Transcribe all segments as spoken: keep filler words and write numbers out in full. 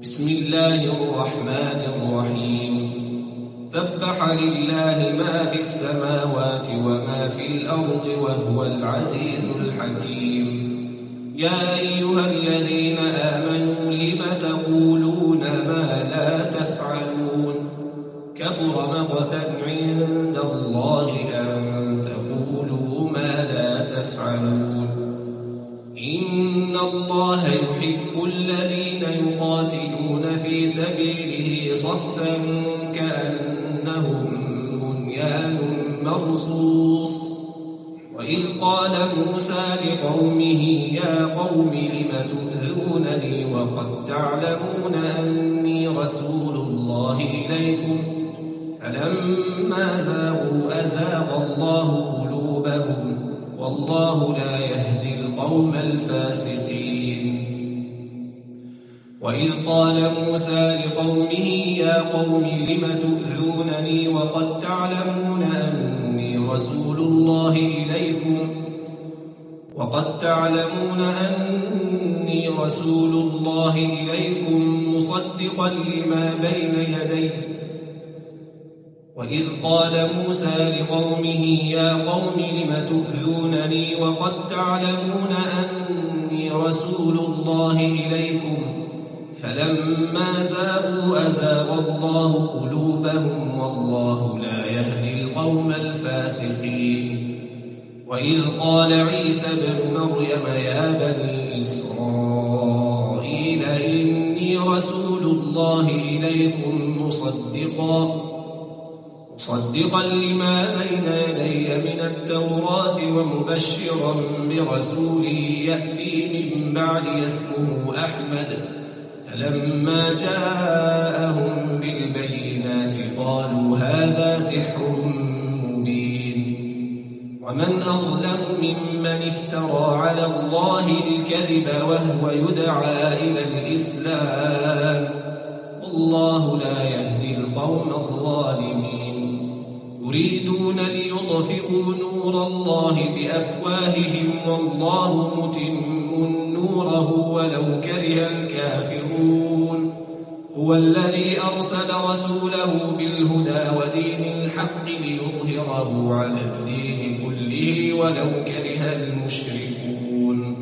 بسم الله الرحمن الرحيم سبح لله ما في السماوات وما في الأرض وهو العزيز الحكيم يا أيها الذين آمنوا لم تقولون ما لا تفعلون كبر مقتا عند الله أن تقولوا ما لا تفعلون إن الله يحب الذين يقاتلون في سبيله صفا كأنهم بنيان مرصوص وإذ قال موسى لقومه يا قوم لم تؤذونني وقد تعلمون أني رسول الله إليكم فلما زاغوا أزاغ الله قلوبهم والله لا يهدي القوم الفاسقين وإذ قال موسى لقومه يا قوم لم تؤذونني وقد تعلمون أني رسول الله إليكم وقد تعلمون أني رسول الله إليكم مصدقا لما بين يدي وإذ قال موسى لقومه يا قوم لم تؤذونني وقد تعلمون أني رسول الله إليكم فلما زاغوا أزاغ الله قلوبهم والله لا يهدي القوم الفاسقين وإذ قال عيسى ابن مريم يا بني إسرائيل إني رسول الله إليكم مصدقا مصدقا لما بين يدي من التوراة ومبشرا برسول يأتي من بعد اسمه أحمد فلما جاءهم بالبينات قالوا هذا سحر مبين ومن أظلم ممن افترى على الله الكذب وهو يدعى إلى الإسلام والله لا يهدي القوم الظالمين يريدون ليطفئوا نور الله بأفواههم والله متم نوره ولو كره الكافرون هو الذي أرسل رسوله بالهدى ودين الحق ليظهره على الدين كله ولو كره المشركون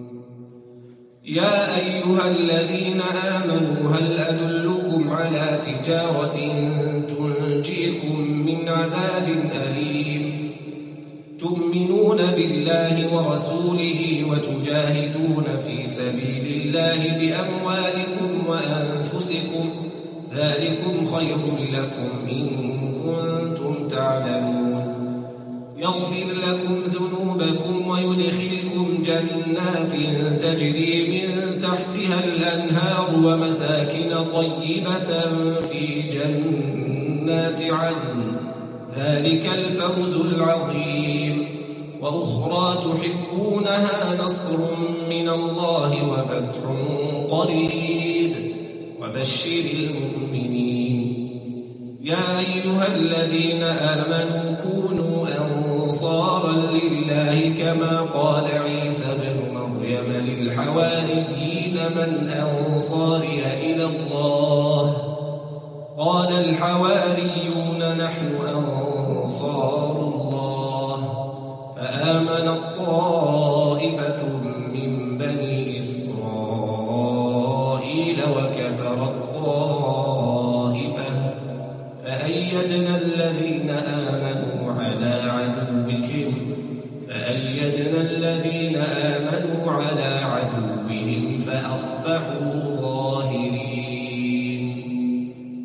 يا أيها الذين آمنوا هل أدلكم على تجارة تنجيكم من عذاب أليم تؤمنون بالله ورسوله وتجاهدون في سبيل الله بأموالكم وأنفسكم ذلكم خير لكم إن كنتم تعلمون يغفر لكم ذنوبكم ويدخلكم جنات تجري من تحتها الأنهار ومساكن طيبة في جنات عدن ذلك الفوز العظيم وأخرى تحبونها نصر من الله وفتح قريب وبشر المؤمنين يا أيها الذين آمنوا كونوا أنصارا لله كما قال عيسى ابن مريم للحواريين من أنصاري إلى الله قال الحواريون نحن أنصار الله فآمنت طائفة من بني إسرائيل وكفرت طائفة فأيدنا الذين آمنوا على عدوهم فأيدنا الذين آمنوا على عدوهم فأصبحوا